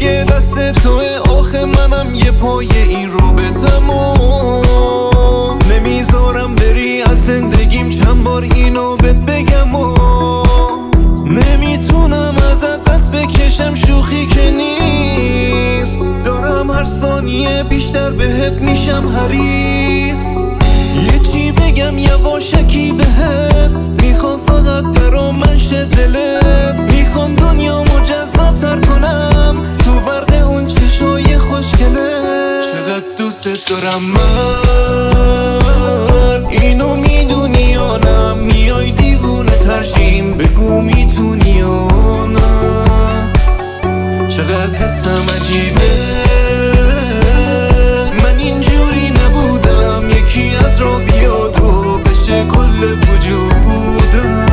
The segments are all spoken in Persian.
دیگه دست توه. آخه منم یه پای این رابطمو نمیذارم بری از زندگیم. چند بار اینو بهت بگم و نمیتونم ازت دست بکشم. شوخی که نیست، دارم هر ثانیه بیشتر بهت میشم حریص. یه چی بگم یواشکی بهت، میخوام فقط برا من شه دلت. میخوام دنیامو جذاب‌تر کنم تو برق اون چشای خوشگلت. چقدر دوستت دارم من، اینو میدونی یا نه؟ میای دیوونه ترشیم، بگو میتونی یا نه؟ چقدر حسم عجیبه، من اینجوری نبودم. یکی از را بیاد و بشه کل وجودم.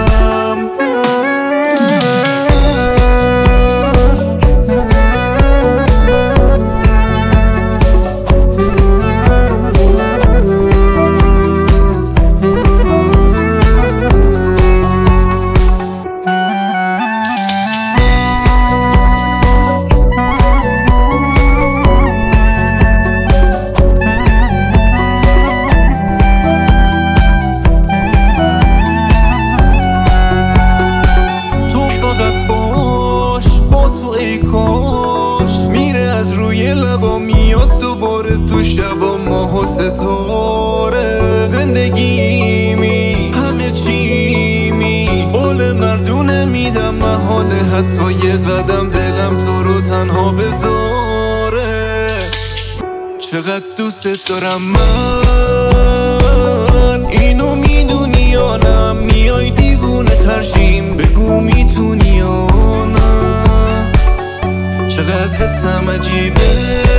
میره از روی لبا، میاد دوباره تو شبا ماه و ستاره. زندگیمی همه چیمی، قول مردونه میدم محاله حتی یه قدم دلم تو رو تنها بذاره. چقدر دوستت دارم من، اینو میدونی یا نه؟ میای دیوونه ترشیم، بگو میتونی یا نه؟ چقدر حسم عجیبه،